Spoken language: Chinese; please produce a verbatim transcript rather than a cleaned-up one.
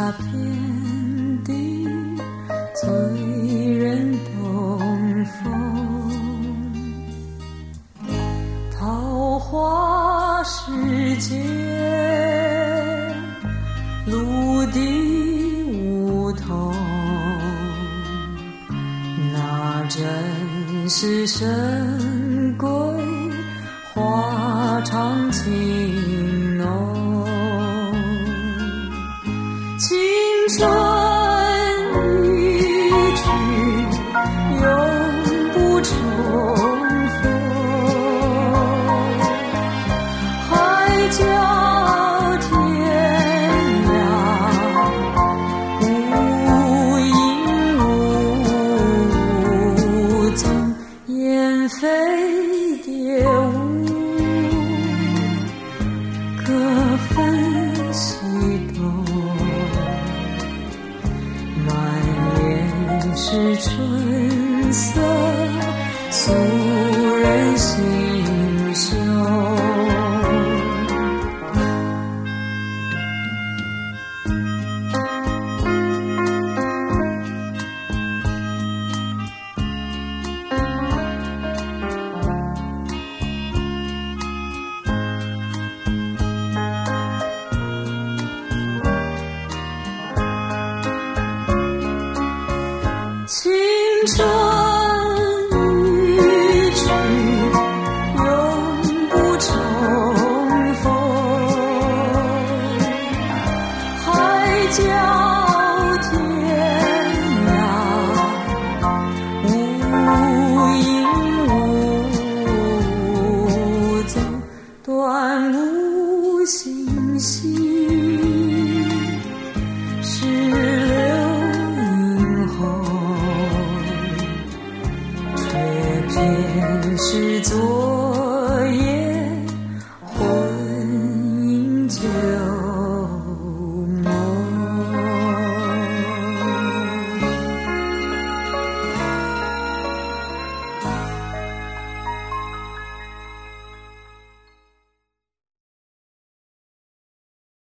下遍地醉人东风，桃花世界陆地梧桐，那真是神归花长情浓，青春一去永不重逢，海角天涯无影无踪，雁飞蝶舞各分西东，满眼是春色诉人心胸。青春一去永不重逢，海角